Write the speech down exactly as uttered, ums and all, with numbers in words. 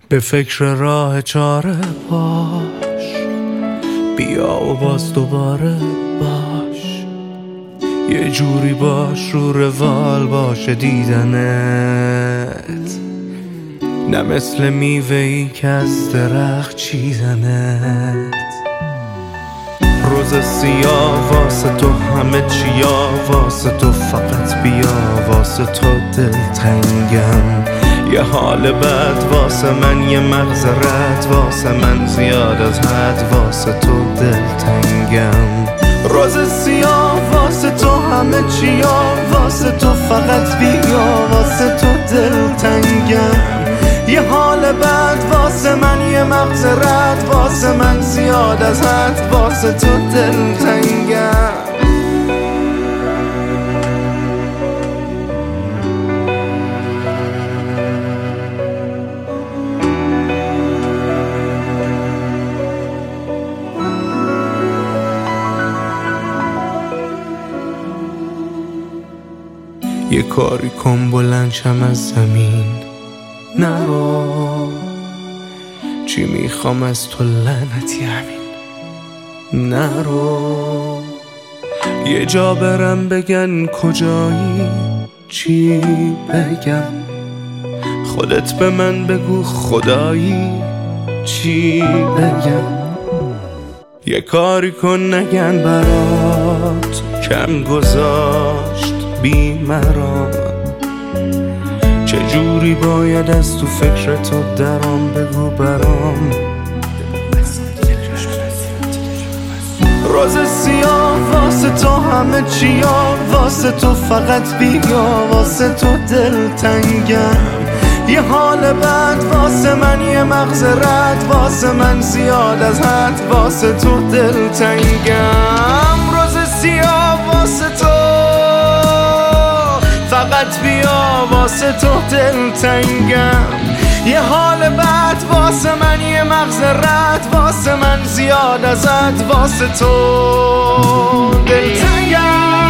به فکر راه چاره باش، بیا و باز دوباره باش، یه جوری باش رو روال باشه دیدنت، نه مثل میوه‌ای که از درخت چیدنت. روز سیاه واسه تو همه چیا، واسه تو فقط بیا، واسه تو دلتنگم. یه حال بد واسه من، یه مغز رد واسه من، زیاد از حد واسه تو دلتنگم. روز سیاه واسه تو همه چیا، واسه تو فقط بیا، واسه تو دلتنگم. یه حال بد واسه من، یه مغز رد واسه من، زیاد از حد واسه تو دلتنگم. یه کاری کن بلند شم از زمین، نرو، چی میخوام از تو لعنتی همین. نرو، یه جا برم بگن کجایی، چی بگم، خودت به من بگو خدایی، چی بگم. یه کاری کن نگن برات کم گذاشت بی مرام، چجوری باید از تو فکر تو درام، بگو برام. روز سیاه واسه تو همه چیا، واسه تو فقط بیا، واسه تو دلتنگم. یه حال بد واسه من، یه مغز رد واسه من، زیاد از حد واسه تو دلتنگم. روز سیاه واسه تو فقط بیا، واسه تو دلتنگم. یه حال بد واسه من، یه مغز رد واسه من، زیاد از حد واسه تو دلتنگم.